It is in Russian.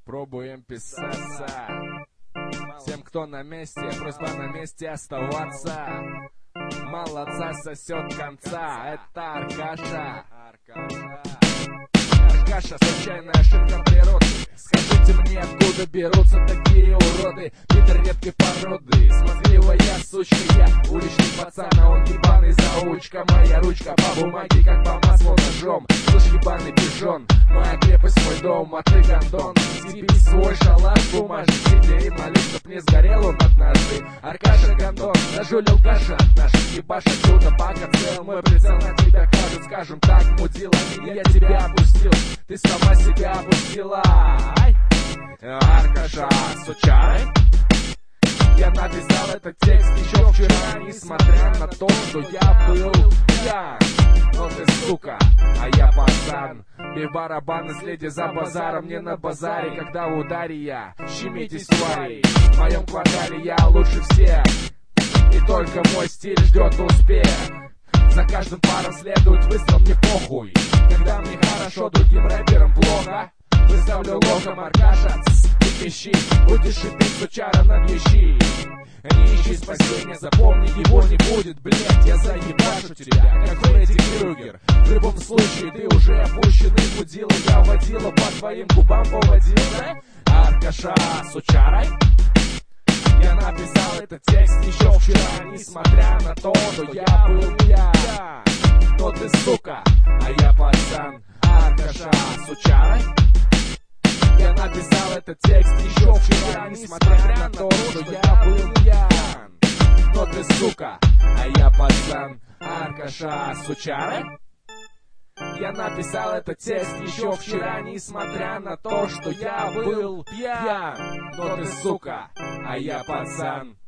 Пробуем писаться. Всем, кто на месте, просьба на месте оставаться. Молодца сосет конца. Это Аркаша. Аркаша, случайная ошибка природы. Скажите мне, откуда берутся такие уроды? Питер редкой породы. Смотривая сучка, я уличный пацан, а он ебаный заучка. Моя ручка по бумаге, как по маслу ножом. Слушай, ебаный пижон, моя крепость, мой дом, а ты гондон. Тебе свой шалаш, бумажный, сиди и молись, чтоб не сгорел он однажды. Аркаша гондон, нажулил каша наш. Ебаш отсюда, пока цел, мой прицел на тебя кажет. Скажем так, мудила, я тебя опустил, ты сама себя опустила. Аркаша, сучай. Я написал этот текст еще вчера, несмотря на то, что я был пьян. Но ты сука, а я пацан. Бей барабаны, следи за базаром, не на базаре. Когда в ударе я, щемитесь, твари. В моем квартале я лучше всех, и только мой стиль ждет успех. За каждым паром следует выстрел, мне похуй. Когда мне хорошо, другим рэперам плохо. Выставлю локом, Аркаша, не пищи. Будешь шипеть, сучара, набьющи. Не ищи спасения, запомни, его не будет. Блять, я заебашу тебя, как Фредди Крюгер. В любом случае, ты уже опущенный мудила. Я водила, по твоим губам поводил, да? Аркаша, сучарой. Я написал этот текст еще вчера, несмотря на то, что я был пьян. Но ты сука, а я пацан. Аркаша, сучарой. Я написал этот текст еще вчера, несмотря на то, что я был пьян. Но ты сука, а я пацан. Аркаша, сучарой. Я написал этот текст еще вчера, несмотря на то, что я был пьян. Но ты сука, а я пацан.